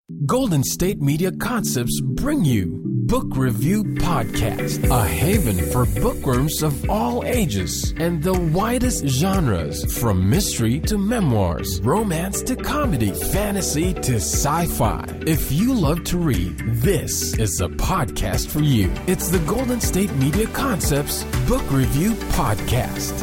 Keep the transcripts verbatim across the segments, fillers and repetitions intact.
Golden State Media Concepts bring you Book Review Podcast, a haven for bookworms of all ages and the widest genres, from mystery to memoirs, romance to comedy, fantasy to sci-fi. If you love to read, this is a podcast for you. It's the Golden State Media Concepts Book Review Podcast.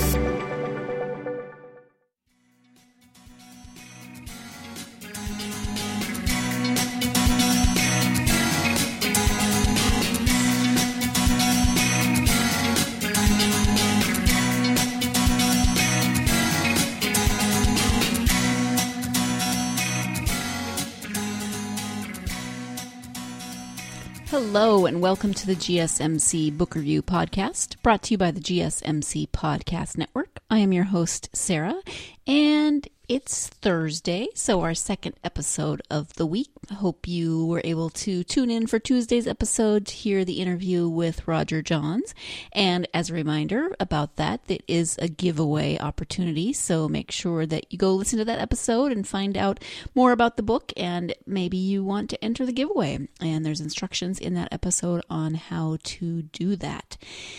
Hello and welcome to the G S M C Book Review Podcast, brought to you by the G S M C Podcast Network. I am your host, Sarah, and it's Thursday, so our second episode of the week. I hope you were able to tune in for Tuesday's episode to hear the interview with Roger Johns. And as a reminder about that, it is a giveaway opportunity, so make sure that you go listen to that episode and find out more about the book, and maybe you want to enter the giveaway. And there's instructions in that episode on how to do that.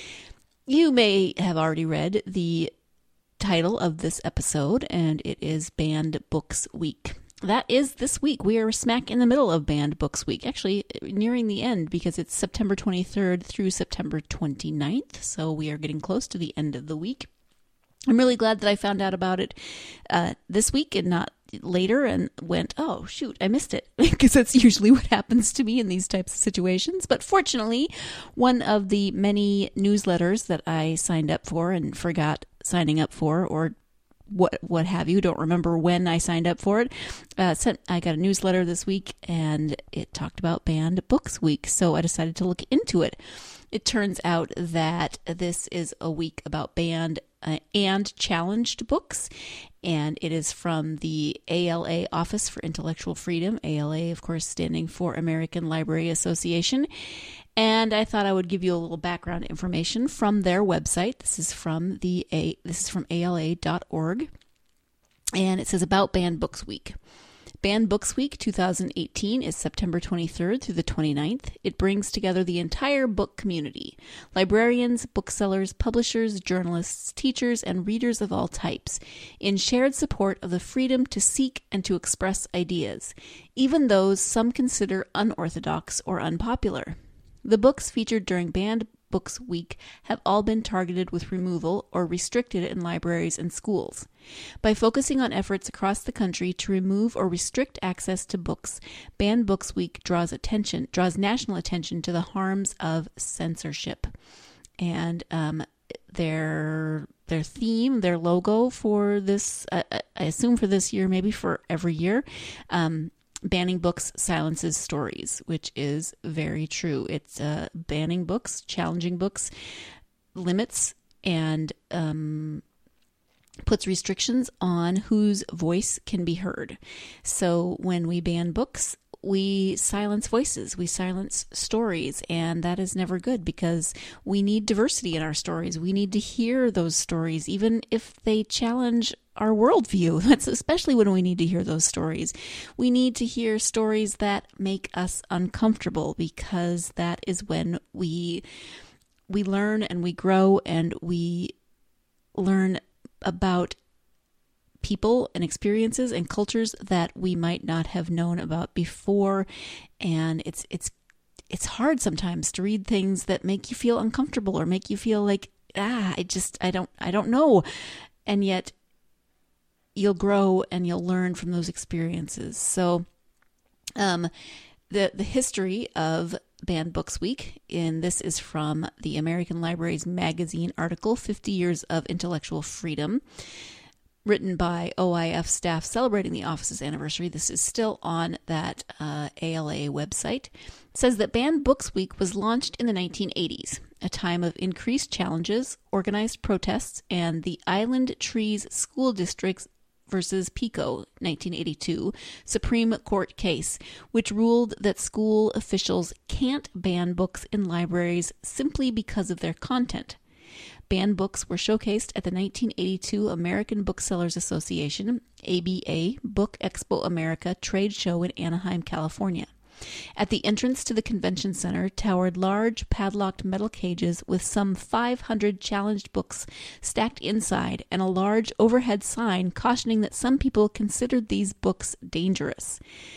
You may have already read the title of this episode, and it is Banned Books Week. That is this week. We are smack in the middle of Banned Books Week, actually nearing the end, because it's September twenty-third through September twenty-ninth, so we are getting close to the end of the week. I'm really glad that I found out about it uh, this week and not later and went, oh, shoot, I missed it, because that's usually what happens to me in these types of situations. But fortunately, one of the many newsletters that I signed up for and forgot signing up for, or what what have you, don't remember when I signed up for it, uh, sent, I got a newsletter this week, and it talked about Banned Books Week, so I decided to look into it. It turns out that this is a week about banned uh, and challenged books, and it is from the A L A Office for Intellectual Freedom, A L A, of course, standing for American Library Association. And I thought I would give you a little background information from their website. This is from the A. This is from A L A dot org, and it says about Banned Books Week. Banned Books Week twenty eighteen is September twenty-third through the twenty-ninth. It brings together the entire book community: librarians, booksellers, publishers, journalists, teachers, and readers of all types, in shared support of the freedom to seek and to express ideas, even those some consider unorthodox or unpopular. The books featured during Banned Books Week have all been targeted with removal or restricted in libraries and schools. By focusing on efforts across the country to remove or restrict access to books, Banned Books Week draws attention, draws national attention to the harms of censorship. And um, their their theme, their logo for this, uh, I assume for this year, maybe for every year, um, banning books silences stories, which is very true. It's uh, banning books, challenging books, limits, and um, puts restrictions on whose voice can be heard. So when we ban books, we silence voices, we silence stories, and that is never good, because we need diversity in our stories. We need to hear those stories, even if they challenge our worldview. That's especially when we need to hear those stories. We need to hear stories that make us uncomfortable, because that is when we we learn and we grow, and we learn about people and experiences and cultures that we might not have known about before. And it's it's it's hard sometimes to read things that make you feel uncomfortable or make you feel like, ah, I just I don't I don't know. And yet you'll grow and you'll learn from those experiences. So um the the history of Banned Books Week, and this is from the American Libraries Magazine article, fifty years of Intellectual Freedom, written by O I F staff celebrating the office's anniversary. This is still on that uh, A L A website. It says that Banned Books Week was launched in the nineteen eighties, a time of increased challenges, organized protests, and the Island Trees School District's versus Pico nineteen eighty-two Supreme Court case, which ruled that school officials can't ban books in libraries simply because of their content. banned books were showcased at the nineteen eighty-two American Booksellers Association, A B A, Book Expo America trade show in Anaheim, California. At the entrance to the convention center towered large padlocked metal cages with some five hundred challenged books stacked inside and a large overhead sign cautioning that some people considered these books dangerous.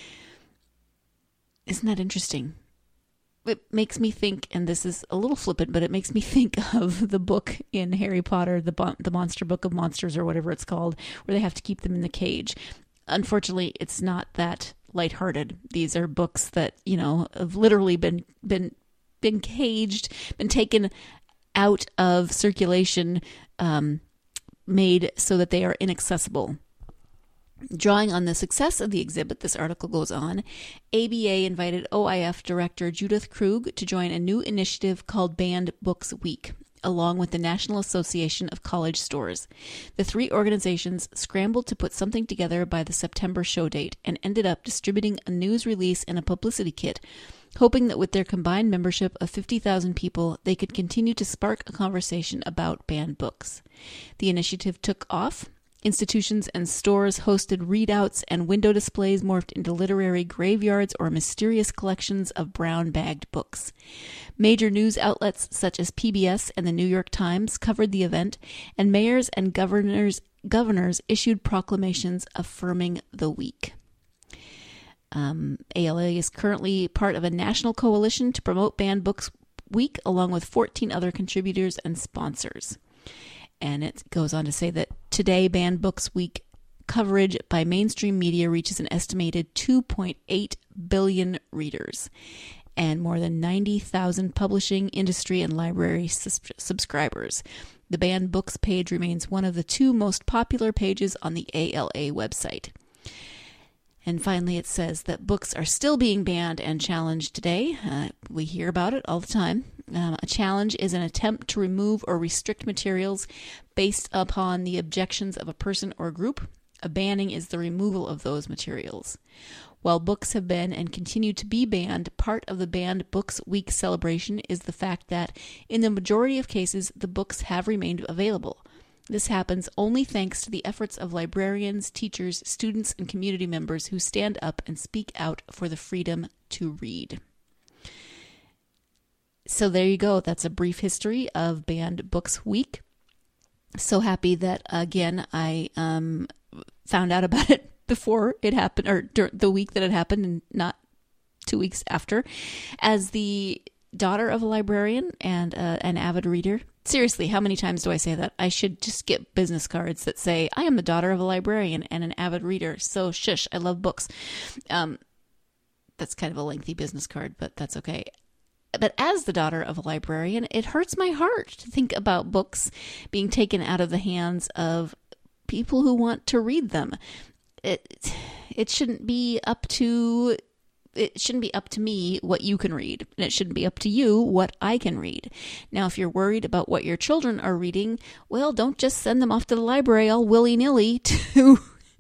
Isn't that interesting? It makes me think, and this is a little flippant, but it makes me think of the book in Harry Potter, the Bon- the Monster Book of Monsters or whatever it's called, where they have to keep them in the cage. Unfortunately, it's not that lighthearted. These are books that, you know, have literally been been been caged, been taken out of circulation, um, made so that they are inaccessible. Drawing on the success of the exhibit, this article goes on, A B A invited O I F director Judith Krug to join a new initiative called Banned Books Week, along with the National Association of College Stores. The three organizations scrambled to put something together by the September show date and ended up distributing a news release and a publicity kit, hoping that with their combined membership of fifty thousand people, they could continue to spark a conversation about banned books. The initiative took off. Institutions and stores hosted readouts, and window displays morphed into literary graveyards or mysterious collections of brown-bagged books. Major news outlets such as P B S and the New York Times covered the event, and mayors and governors governors issued proclamations affirming the week. Um, A L A is currently part of a national coalition to promote Banned Books Week, along with fourteen other contributors and sponsors. And it goes on to say that today, Banned Books Week coverage by mainstream media reaches an estimated two point eight billion readers and more than ninety thousand publishing, industry, and library sus- subscribers. The Banned Books page remains one of the two most popular pages on the A L A website. And finally, it says that books are still being banned and challenged today. Uh, we hear about it all the time. Um, a challenge is an attempt to remove or restrict materials based upon the objections of a person or group. A banning is the removal of those materials. While books have been and continue to be banned, part of the Banned Books Week celebration is the fact that, in the majority of cases, the books have remained available. This happens only thanks to the efforts of librarians, teachers, students, and community members who stand up and speak out for the freedom to read. So there you go. That's a brief history of Banned Books Week. So happy that, again, I um, found out about it before it happened, or during the week that it happened, and not two weeks after. As the daughter of a librarian and uh, an avid reader. Seriously, how many times do I say that? I should just get business cards that say, I am the daughter of a librarian and an avid reader. So shush, I love books. Um, that's kind of a lengthy business card, but that's okay. But as the daughter of a librarian, it hurts my heart to think about books being taken out of the hands of people who want to read them. It, it shouldn't be up to... It shouldn't be up to me what you can read, and it shouldn't be up to you what I can read. Now, if you're worried about what your children are reading, well, don't just send them off to the library all willy-nilly to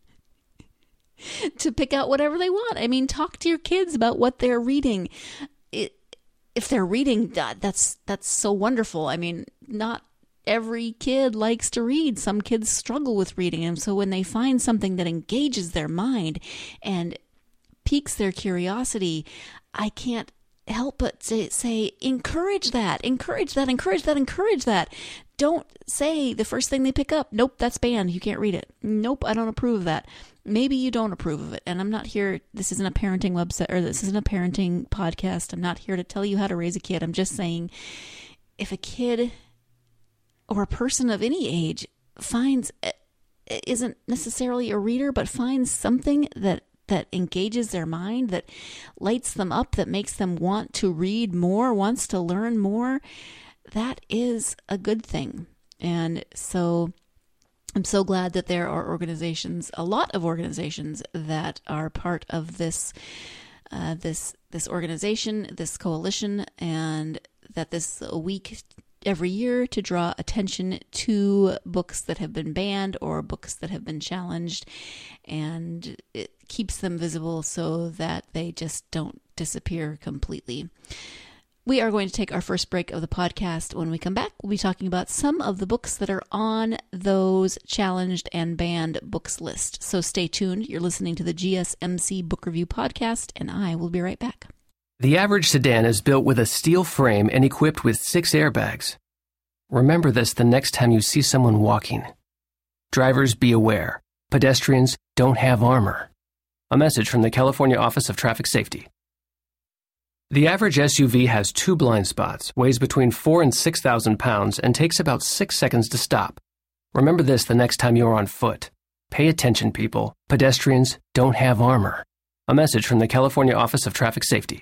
to pick out whatever they want. I mean, talk to your kids about what they're reading. It, if they're reading, that's that's so wonderful. I mean, not every kid likes to read. Some kids struggle with reading, and so when they find something that engages their mind and piques their curiosity, I can't help but say, say, encourage that, encourage that, encourage that, encourage that. Don't say the first thing they pick up, nope, that's banned, you can't read it. Nope, I don't approve of that. Maybe you don't approve of it. And I'm not here, this isn't a parenting website, or this isn't a parenting podcast. I'm not here to tell you how to raise a kid. I'm just saying, if a kid or a person of any age finds, isn't necessarily a reader, but finds something that that engages their mind, that lights them up, that makes them want to read more, wants to learn more, that is a good thing. And so I'm so glad that there are organizations, a lot of organizations that are part of this, uh, this, this organization, this coalition, and that this week every year to draw attention to books that have been banned or books that have been challenged, and it keeps them visible so that they just don't disappear completely. we are going to take our first break of the podcast. When we come back, we'll be talking about some of the books that are on those challenged and banned books list. So stay tuned. You're listening to the G S M C Book Review Podcast, and I will be right back. The average sedan is built with a steel frame and equipped with six airbags. Remember this the next time you see someone walking. Drivers, be aware. Pedestrians don't have armor. A message from the California Office of Traffic Safety. The average S U V has two blind spots, weighs between four and six thousand pounds, and takes about six seconds to stop. Remember this the next time you're on foot. Pay attention, people. Pedestrians don't have armor. A message from the California Office of Traffic Safety.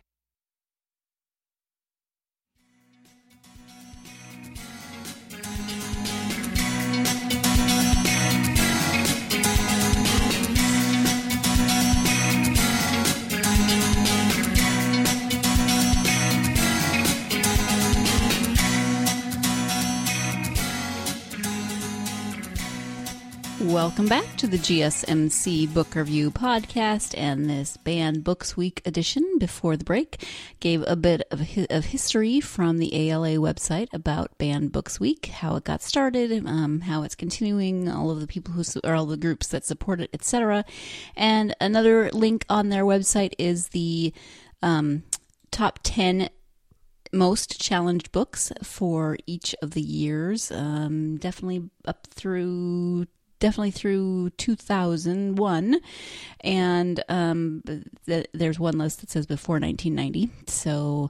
Welcome back to the G S M C Book Review Podcast, and this Banned Books Week edition. Before the break, gave a bit of, hi- of history from the A L A website about Banned Books Week, how it got started, um, how it's continuing, all of the people who, or all the groups that support it, et cetera. And another link on their website is the um, top ten most challenged books for each of the years, um, definitely up through definitely through two thousand one, and um, th- there's one list that says before nineteen ninety, so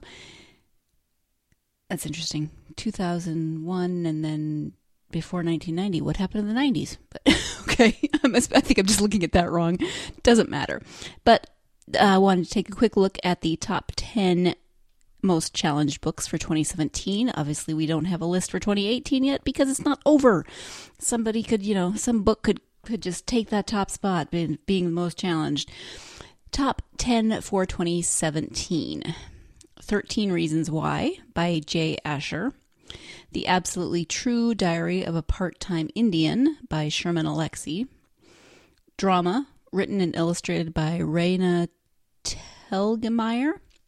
that's interesting. two thousand one and then before nineteen ninety. What happened in the nineties? But okay, I think I'm just looking at that wrong. Doesn't matter. But uh, I wanted to take a quick look at the top ten most challenged books for twenty seventeen. Obviously, we don't have a list for twenty eighteen yet because it's not over. Somebody could, you know, some book could, could just take that top spot, being, being the most challenged. Top ten for twenty seventeen. thirteen Reasons Why by Jay Asher. The Absolutely True Diary of a Part-Time Indian by Sherman Alexie. Drama, written and illustrated by Raina Telgemeier.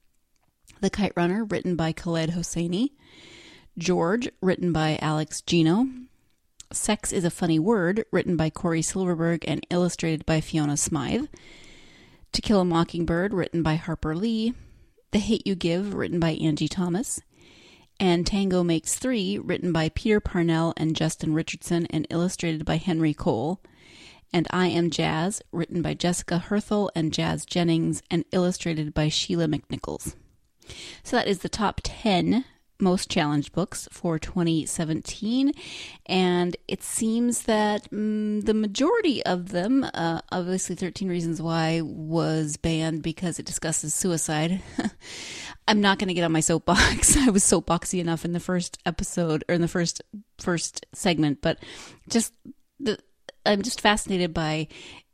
The Kite Runner, written by Khaled Hosseini. George, written by Alex Gino. Sex is a Funny Word, written by Corey Silverberg and illustrated by Fiona Smythe. To Kill a Mockingbird, written by Harper Lee. The Hate You Give, written by Angie Thomas. And Tango Makes Three, written by Peter Parnell and Justin Richardson and illustrated by Henry Cole. And I Am Jazz, written by Jessica Herthel and Jazz Jennings and illustrated by Sheila McNichols. So that is the top ten most challenged books for twenty seventeen, and it seems that mm, the majority of them, uh, obviously thirteen Reasons Why was banned because it discusses suicide. I'm not going to get on my soapbox. I was soapboxy enough in the first episode, or in the first first segment, but just the, I'm just fascinated by,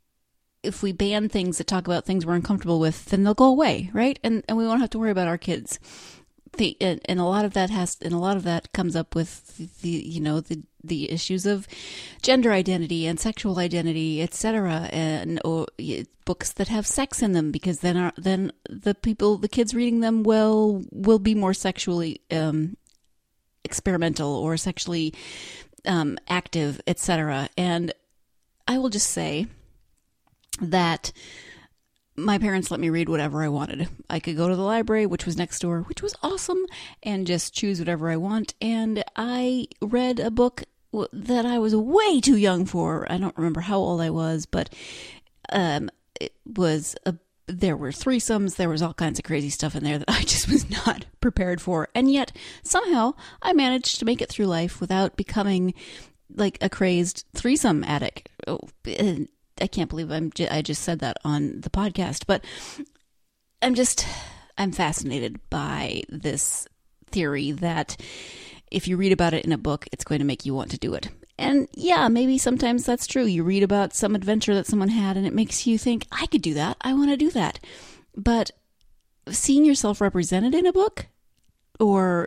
if we ban things that talk about things we're uncomfortable with, then they'll go away, right? And and we won't have to worry about our kids. The, and, and a lot of that has, and a lot of that comes up with the, you know, the the issues of gender identity and sexual identity, et cetera, and or books that have sex in them, because then our then the people, the kids reading them will will be more sexually um, experimental or sexually um, active, et cetera. And I will just say that my parents let me read whatever I wanted. I could go to the library, which was next door, which was awesome, and just choose whatever I want. And I read a book that I was way too young for. I don't remember how old I was, but um, it was a, there were threesomes. There was all kinds of crazy stuff in there that I just was not prepared for. And yet somehow I managed to make it through life without becoming like a crazed threesome addict. Oh, I can't believe I'm j- I just said that on the podcast, but I'm just, I'm fascinated by this theory that if you read about it in a book, it's going to make you want to do it. And yeah, maybe sometimes that's true. You read about some adventure that someone had and it makes you think, I could do that. I want to do that. But seeing yourself represented in a book, or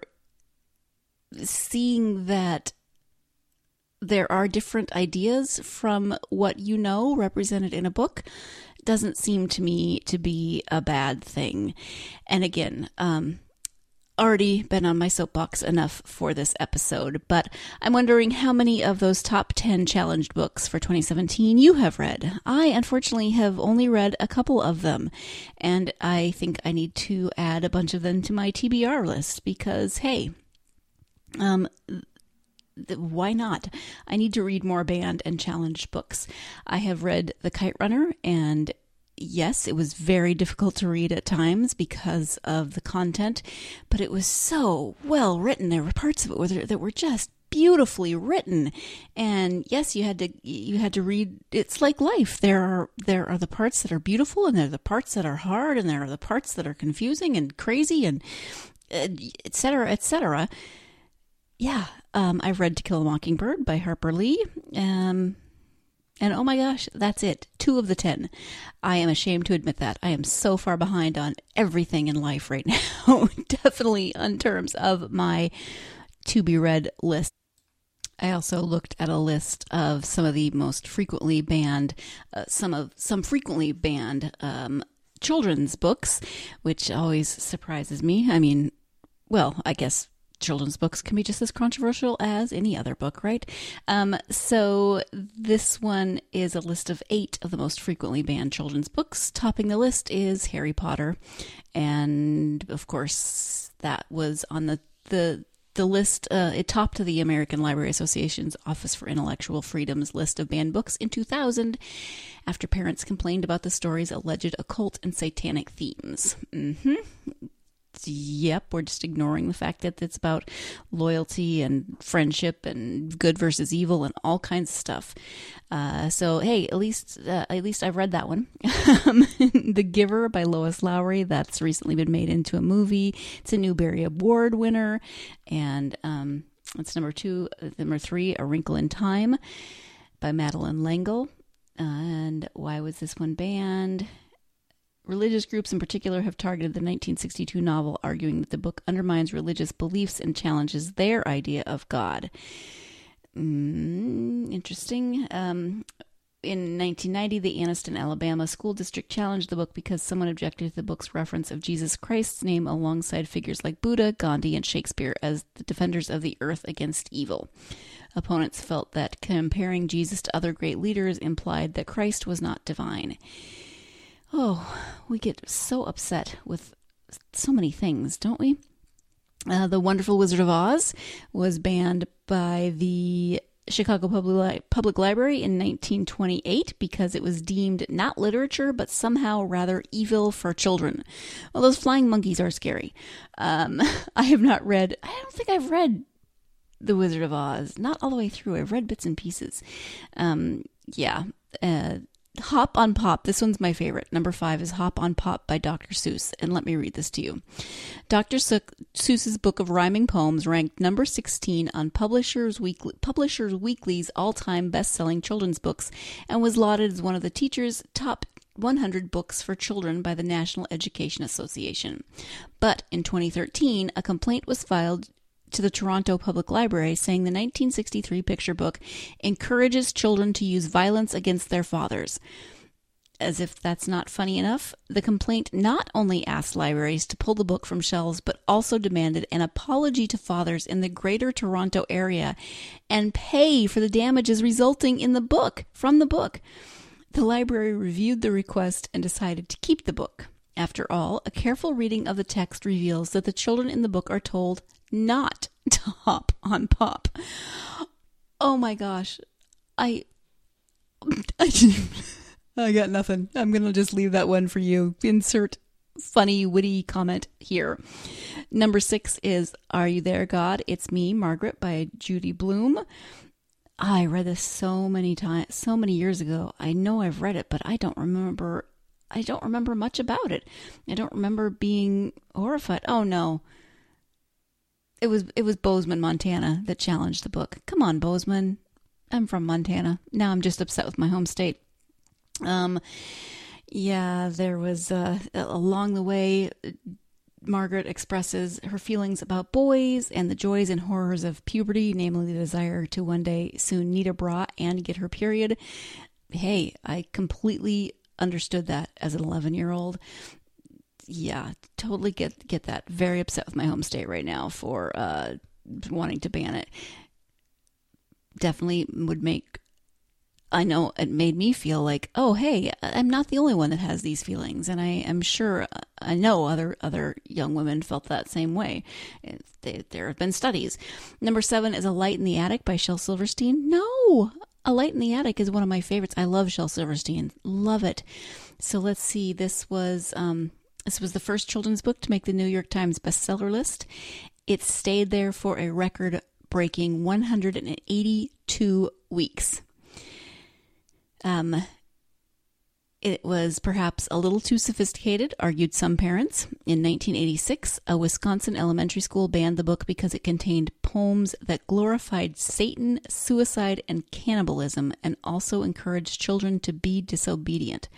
seeing that there are different ideas from what you know represented in a book, doesn't seem to me to be a bad thing. And again, um, already been on my soapbox enough for this episode, but I'm wondering how many of those top ten challenged books for twenty seventeen you have read. I, unfortunately, have only read a couple of them, and I think I need to add a bunch of them to my T B R list because, hey, um, th- why not? I need to read more banned and challenged books. I have read The Kite Runner, and yes, it was very difficult to read at times because of the content, but it was so well written. There were parts of it that were just beautifully written, and yes, you had to you had to read. It's like life. There are there are the parts that are beautiful, and there are the parts that are hard, and there are the parts that are confusing and crazy, and et cetera, et cetera. Yeah, um, I've read To Kill a Mockingbird by Harper Lee. Um, And oh my gosh, that's it. Two of the ten. I am ashamed to admit that. I am so far behind on everything in life right now. Definitely in terms of my to-be-read list. I also looked at a list of some of the most frequently banned, uh, some of some frequently banned um, children's books, which always surprises me. I mean, well, I guess children's books can be just as controversial as any other book, right? Um, so this one is a list of eight of the most frequently banned children's books. Topping the list is Harry Potter. And of course, that was on the, the, the list. Uh, it topped the American Library Association's Office for Intellectual Freedom's list of banned books in two thousand after parents complained about the story's alleged occult and satanic themes. Mm-hmm. Yep, we're just ignoring the fact that it's about loyalty and friendship and good versus evil and all kinds of stuff. Uh, so hey, at least uh, at least I've read that one. The Giver by Lois Lowry, that's recently been made into a movie. It's a Newbery Award winner, and um, it's number two. Number three, A Wrinkle in Time by Madeleine L'Engle. And why was this one banned? Religious groups in particular have targeted the nineteen sixty-two novel, arguing that the book undermines religious beliefs and challenges their idea of God. Mm, interesting. Um, in nineteen ninety, the Anniston, Alabama school district challenged the book because someone objected to the book's reference of Jesus Christ's name alongside figures like Buddha, Gandhi, and Shakespeare as the defenders of the earth against evil. Opponents felt that comparing Jesus to other great leaders implied that Christ was not divine. Oh, we get so upset with so many things, don't we? Uh, the Wonderful Wizard of Oz was banned by the Chicago Public, Li- Public Library in nineteen twenty-eight because it was deemed not literature, but somehow rather evil for children. Well, those flying monkeys are scary. Um, I have not read, I don't think I've read The Wizard of Oz, not all the way through. I've read bits and pieces. Um, yeah, uh, Hop on Pop. This one's my favorite. Number five is Hop on Pop by Doctor Seuss. And let me read this to you. Doctor Seuss's book of rhyming poems ranked number sixteen on Publishers Weekly, Publishers Weekly's all-time best-selling children's books and was lauded as one of the teacher's top one hundred books for children by the National Education Association. But in twenty thirteen, a complaint was filed to the Toronto Public Library saying the nineteen sixty-three picture book encourages children to use violence against their fathers. As if that's not funny enough, the complaint not only asked libraries to pull the book from shelves, but also demanded an apology to fathers in the Greater Toronto area and pay for the damages resulting in the book, from the book. The library reviewed the request and decided to keep the book. After all, a careful reading of the text reveals that the children in the book are told not to hop on pop. Oh my gosh. I I, I got nothing. I'm going to just leave that one for you. Insert funny, witty comment here. Number six is Are You There, God? It's Me, Margaret by Judy Blume. I read this so many times, so many years ago. I know I've read it, but I don't remember I don't remember much about it. I don't remember being horrified. Oh no. It was it was Bozeman, Montana that challenged the book. Come on, Bozeman. I'm from Montana. Now I'm just upset with my home state. Um, yeah, there was uh, along the way, Margaret expresses her feelings about boys and the joys and horrors of puberty, namely the desire to one day soon need a bra and get her period. Hey, I completely understood that as an eleven-year-old. yeah, totally get get that. Very upset with my home state right now for uh, wanting to ban it. Definitely would make, I know it made me feel like, oh, hey, I'm not the only one that has these feelings. And I am sure, I know other other young women felt that same way. They, there have been studies. Number seven is A Light in the Attic by Shel Silverstein. No, A Light in the Attic is one of my favorites. I love Shel Silverstein. Love it. So let's see. This was, um, this was the first children's book to make the New York Times bestseller list. It stayed there for a record breaking one hundred eighty-two weeks. Um, it was perhaps a little too sophisticated, argued some parents. In nineteen eighty-six, a Wisconsin elementary school banned the book because it contained poems that glorified Satan, suicide, and cannibalism, and also encouraged children to be disobedient.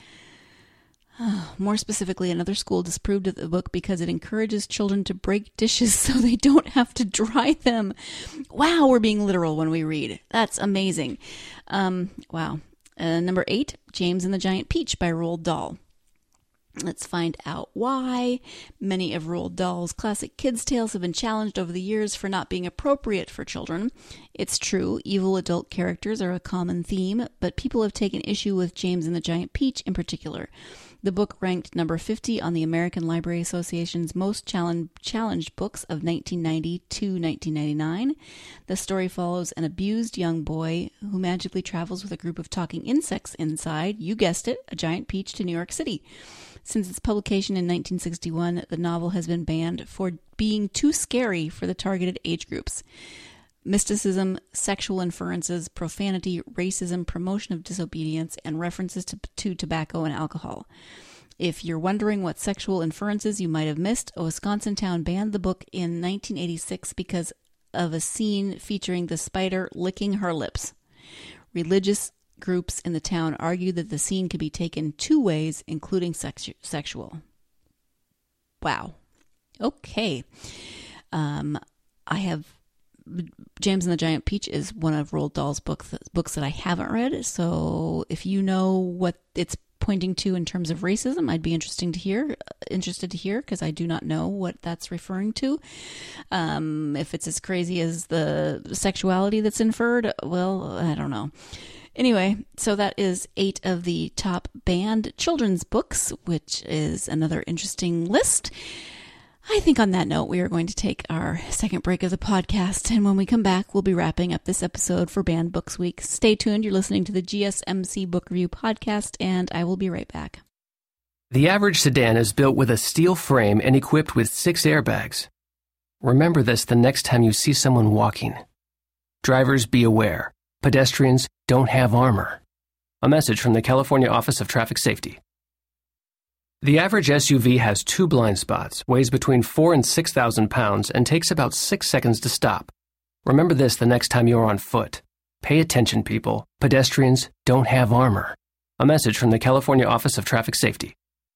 More specifically, another school disapproved of the book because it encourages children to break dishes so they don't have to dry them. Wow, we're being literal when we read. That's amazing. Um, wow. Uh, number eight, James and the Giant Peach by Roald Dahl. Let's find out why. Many of Roald Dahl's classic kids' tales have been challenged over the years for not being appropriate for children. It's true, evil adult characters are a common theme, but people have taken issue with James and the Giant Peach in particular. The book ranked number fifty on the American Library Association's most challenge, challenged books of nineteen ninety to nineteen ninety-nine. The story follows an abused young boy who magically travels with a group of talking insects inside, you guessed it, a giant peach to New York City. Since its publication in nineteen sixty-one, the novel has been banned for being too scary for the targeted age groups. Mysticism, sexual inferences, profanity, racism, promotion of disobedience, and references to, to tobacco and alcohol. If you're wondering what sexual inferences you might have missed, a Wisconsin town banned the book in nineteen eighty-six because of a scene featuring the spider licking her lips. Religious groups in the town argued that the scene could be taken two ways, including sex- sexual. Wow. Okay. Um, I have James and the Giant Peach is one of Roald Dahl's books books that I haven't read. So if you know what it's pointing to in terms of racism, I'd be interesting to hear. Interested to hear because I do not know what that's referring to. Um, if it's as crazy as the sexuality that's inferred, well, I don't know. Anyway, so that is eight of the top banned children's books, which is another interesting list. I think on that note, we are going to take our second break of the podcast, and when we come back, we'll be wrapping up this episode for Banned Books Week. Stay tuned. You're listening to the G S M C Book Review Podcast, and I will be right back. The average sedan is built with a steel frame and equipped with six airbags. Remember this the next time you see someone walking. Drivers, be aware. Pedestrians don't have armor. A message from the California Office of Traffic Safety. The average S U V has two blind spots, weighs between four and six thousand pounds, and takes about six seconds to stop. Remember this the next time you're on foot. Pay attention, people. Pedestrians don't have armor. A message from the California Office of Traffic Safety.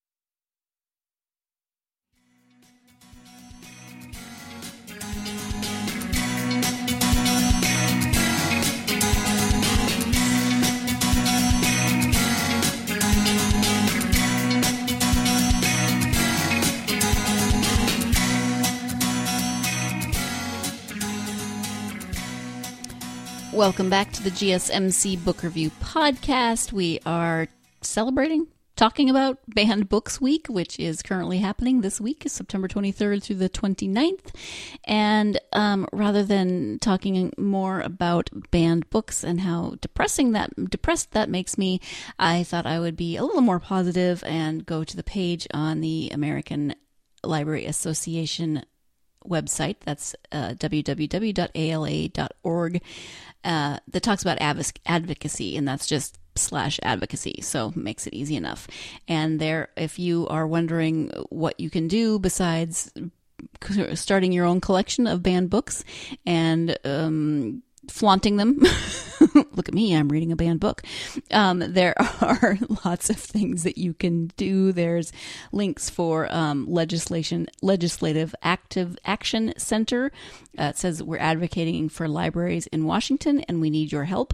Welcome back to the G S M C Book Review Podcast. We are celebrating, talking about Banned Books Week, which is currently happening this week, September twenty-third through the twenty-ninth. And um, rather than talking more about banned books and how depressing that depressed that makes me, I thought I would be a little more positive and go to the page on the American Library Association website. That's uh, w w w dot a l a dot org. Uh, that talks about adv- advocacy, and that's just slash advocacy, so makes it easy enough. And there, if you are wondering what you can do besides starting your own collection of banned books and um, flaunting them, look at me, I'm reading a banned book. Um, there are lots of things that you can do. There's links for um, legislation, legislative active action center. Uh, it says we're advocating for libraries in Washington and we need your help.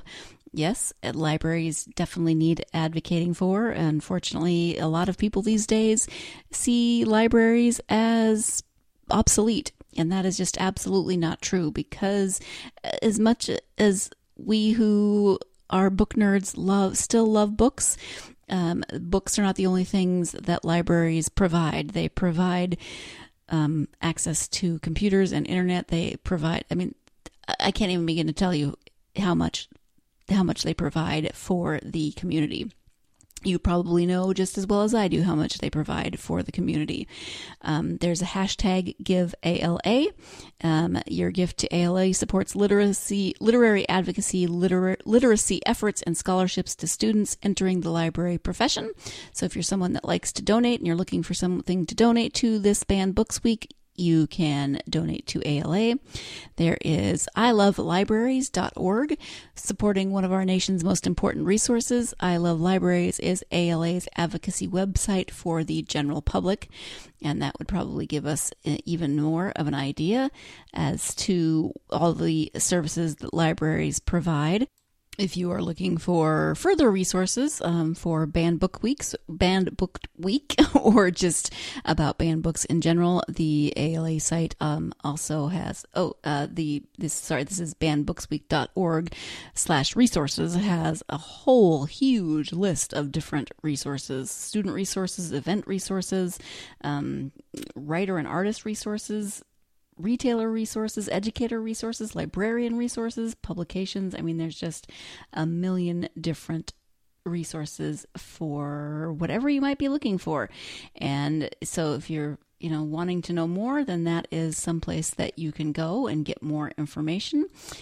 yes, libraries definitely need advocating for. Unfortunately, a lot of people these days see libraries as obsolete, and that is just absolutely not true, because as much as we who are book nerds love still love books, um, books are not the only things that libraries provide. They provide um, access to computers and internet. They provide, I mean, I can't even begin to tell you how much how much they provide for the community. You probably know just as well as I do how much they provide for the community. Um, there's a hashtag Give A L A. Um, your gift to A L A supports literacy, literary advocacy, liter- literacy efforts, and scholarships to students entering the library profession. So if you're someone that likes to donate and you're looking for something to donate to this Banned Books Week, you can donate to A L A. There is I love libraries dot org, supporting one of our nation's most important resources. I Love Libraries is A L A's advocacy website for the general public, and that would probably give us even more of an idea as to all the services that libraries provide. If you are looking for further resources um, for Banned Book Weeks, Banned Book Week, or just about banned books in general, the A L A site um, also has. Oh, uh, the this sorry, this is banned books week dot org slash resources has a whole huge list of different resources: student resources, event resources, um, writer and artist resources, retailer resources, educator resources, librarian resources, publications. I mean, there's just a million different resources for whatever you might be looking for. And so if you're, you know, wanting to know more, then that is someplace that you can go and get more information.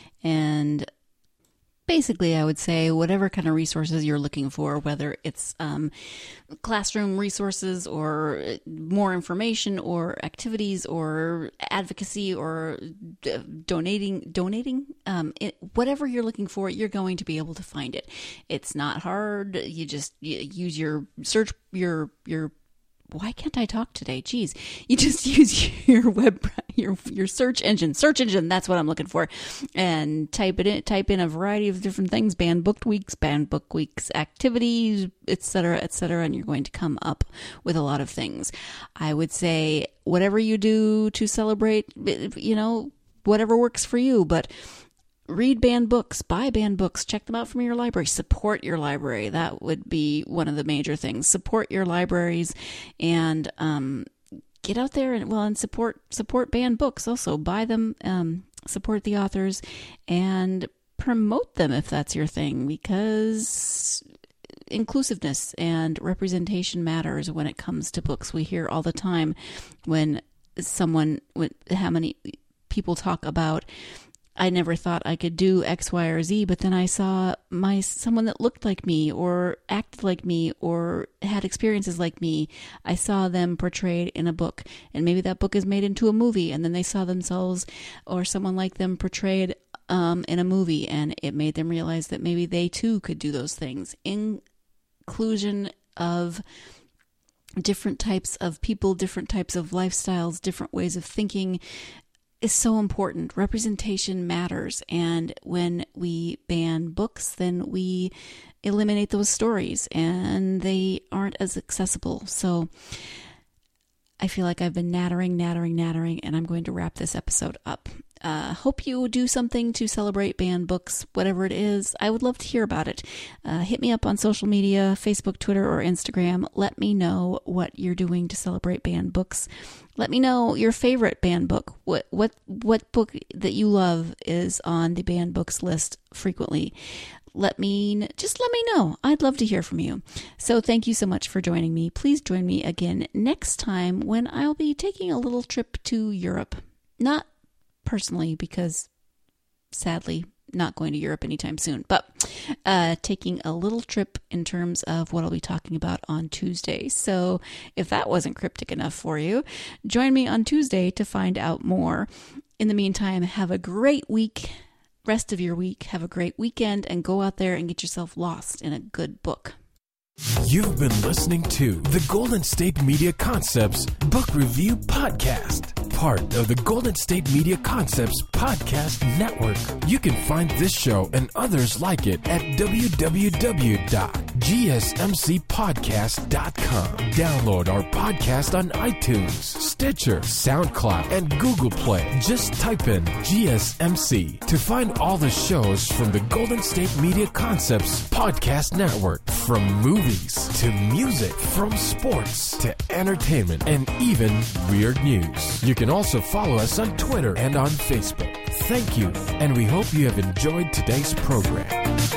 And basically, I would say whatever kind of resources you're looking for, whether it's um, classroom resources or more information or activities or advocacy or d- donating, donating, um, it, whatever you're looking for, you're going to be able to find it. It's not hard. You just you use your search, your your why can't I talk today? Jeez. You just use your web, your your search engine, search engine. That's what I'm looking for, and type it in. Type in a variety of different things: Banned Book Weeks, Banned Book Weeks activities, et cetera, et cetera, and you're going to come up with a lot of things. I would say whatever you do to celebrate, you know, whatever works for you, but read banned books, buy banned books, check them out from your library, support your library. That would be one of the major things. Support your libraries and um, get out there and well and support support banned books. Also buy them, um, support the authors, and promote them if that's your thing, because inclusiveness and representation matters when it comes to books. We hear all the time when someone, when how many people talk about, I never thought I could do X, Y, or Z, but then I saw my someone that looked like me or acted like me or had experiences like me. I saw them portrayed in a book, and maybe that book is made into a movie, and then they saw themselves or someone like them portrayed um, in a movie, and it made them realize that maybe they too could do those things. Inclusion of different types of people, different types of lifestyles, different ways of thinking is so important. Representation matters. And when we ban books, then we eliminate those stories and they aren't as accessible. So I feel like I've been nattering, nattering, nattering, and I'm going to wrap this episode up. Uh, hope you do something to celebrate banned books, whatever it is. I would love to hear about it. Uh, hit me up on social media, Facebook, Twitter, or Instagram. Let me know what you're doing to celebrate banned books. Let me know your favorite banned book. What what what book that you love is on the banned books list frequently. Let me, just let me know. I'd love to hear from you. So thank you so much for joining me. Please join me again next time when I'll be taking a little trip to Europe. Not personally, because sadly, not going to Europe anytime soon, but uh, taking a little trip in terms of what I'll be talking about on Tuesday. So if that wasn't cryptic enough for you, join me on Tuesday to find out more. In the meantime, have a great week. Rest of your week. Have a great weekend and go out there and get yourself lost in a good book. You've been listening to the Golden State Media Concepts Book Review Podcast. part of the Golden State Media Concepts Podcast Network. You can find this show and others like it at w w w dot g s m c podcast dot com. Download our podcast on iTunes, Stitcher, SoundCloud, and Google Play. Just type in G S M C to find all the shows from the Golden State Media Concepts Podcast Network. From movies to music, from sports to entertainment, and even weird news. You can also follow us on Twitter and on Facebook. Thank you, and we hope you have enjoyed today's program.